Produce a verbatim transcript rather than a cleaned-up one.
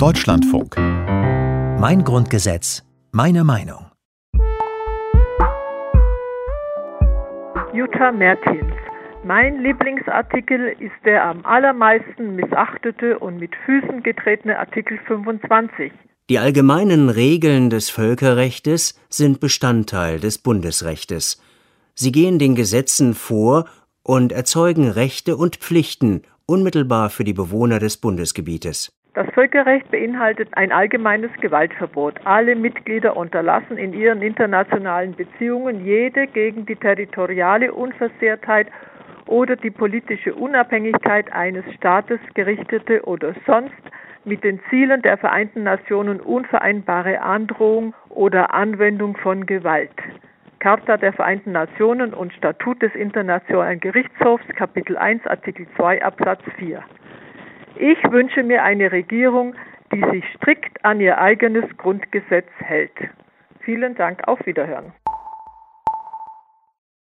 Deutschlandfunk. Mein Grundgesetz, meine Meinung. Jutta Mertins. Mein Lieblingsartikel ist der am allermeisten missachtete und mit Füßen getretene Artikel fünfundzwanzig. Die allgemeinen Regeln des Völkerrechtes sind Bestandteil des Bundesrechtes. Sie gehen den Gesetzen vor und erzeugen Rechte und Pflichten unmittelbar für die Bewohner des Bundesgebietes. Das Völkerrecht beinhaltet ein allgemeines Gewaltverbot. Alle Mitglieder unterlassen in ihren internationalen Beziehungen jede gegen die territoriale Unversehrtheit oder die politische Unabhängigkeit eines Staates gerichtete oder sonst mit den Zielen der Vereinten Nationen unvereinbare Androhung oder Anwendung von Gewalt. Charta der Vereinten Nationen und Statut des Internationalen Gerichtshofs, Kapitel eins, Artikel zwei, Absatz vier. Ich wünsche mir eine Regierung, die sich strikt an ihr eigenes Grundgesetz hält. Vielen Dank, auf Wiederhören.